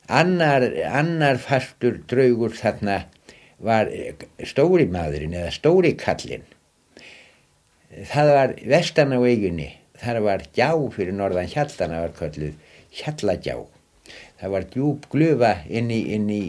Annar fastur draugur þarna var stóri maðurinn eða stóri kallinn. Það var vestan á eyjunni, þar var gjá fyrir norðan Hjallana, var kölluð Hjallagjá. Það var djúp glufa inn í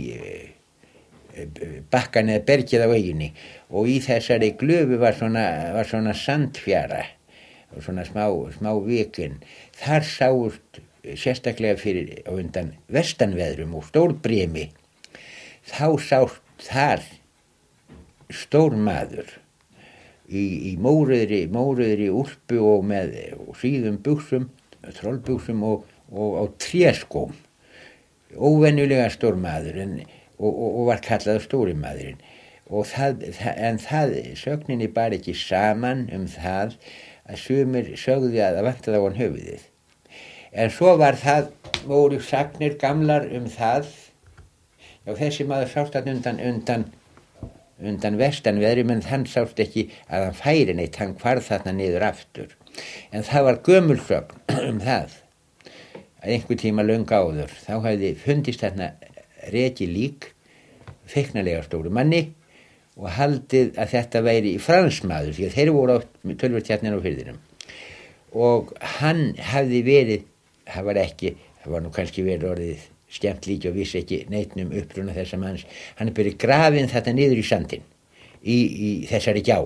bakkan eða bergið á eyjunni og í þessari glufu var svona sandfjara og svona smá vikin. Þar sáust sérstaklega fyrir á undan vestanveðrum og stórbrimi. Þá sást þar stór maður í mórauðri úlpu og með síðum buxum, trollbuxum og á tréskóm. Óvenjulega stór maður og var kallaður stóri maðurinn. En sögninni bar ekki saman það að sumir sögðu að það vantaði á hann höfuðið. En svo voru sagnir gamlar það, já þessi maður sást hann undan vestanveðri, menn hann sást ekki að hann færi neitt, hann hvarf þarna niður aftur. En það var gömul sögn það, að einhver tíma löngu áður, þá hafði fundist þarna rekið lík, feiknarlega stóru manni, og haldið að þetta væri fransmaður, því að þeir voru á tölvört hérna á firðinum. Og hann hafði verið, það var nú kannski verið orðið skemmt líki og vissi ekki neitnum uppruna þessa manns. Hann byrjað grafinn þetta niður í sandinn, í þessari gjá.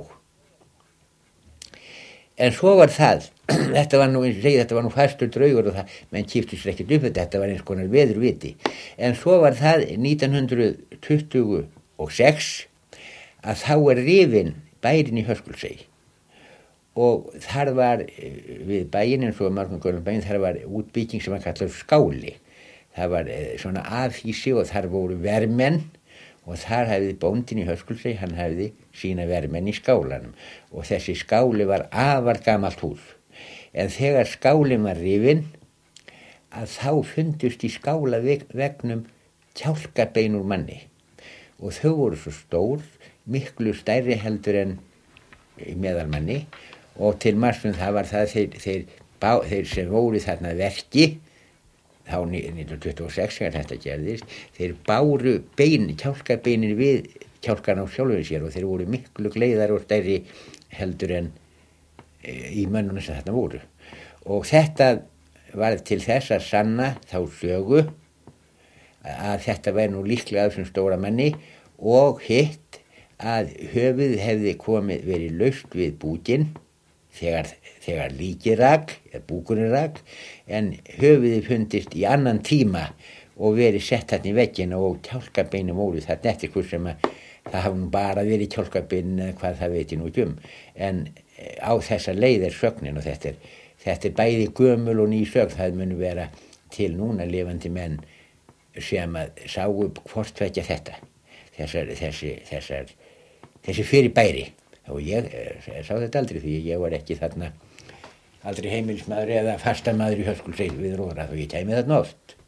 En svo var það, þetta var nú fastur draugur og það, menn kýftist ekkert upp þetta var eins konar veðurviti. En svo var það 1926 að þá rifinn bærinn í Höskuldsey. Og þar var við bæinn, eins og margum görnum bæinn, þar var útbygging sem var kallað Skáli. Það var svona afhýsi og þar voru vermenn og þar hefði bóndinn í Höskuldsey, hann hefði sína vermenn í skálanum og þessi skáli var afar gamalt hús. En þegar skálinn var rifinn að þá fundust í skálavegnum kjálkabein úr manni og þau voru svo stór, miklu stærri heldur en í meðalmanni og til margsum það var það þeir sem voru þarna verki þá 1926 þegar þetta gerðist, þeir báru kjálkabeinin við kjálkan á sjálfum sér og þeir voru miklu gleiðar og stærri heldur en í mönnunum sem þarna voru. Og þetta var til þess að sanna þá sögu að þetta væri nú líklega af þessum stóra manni og hitt að höfuð hefði verið laust við búkinn þegar líkið rak, eða búkurinn rak, en höfuðið fundist í annan tíma og verið sett þarna í vegginn og kjálkabeinum voru þarna eftir hvort sem að það hafði bara verið kjálkabein eða hvað það veit ég nú ekki en á þessa leið sögnin og þetta er bæði gömul og ný sögn, það mun vera til núna lifandi menn sem að sáu hvort tveggja þetta, þessi fyrirbæri. Og ég sá þetta aldrei því ég var ekki þarna aldrei heimilismaður eða fastamaður í Höskuldsey við Róðrað og ég kæmi þarna oft.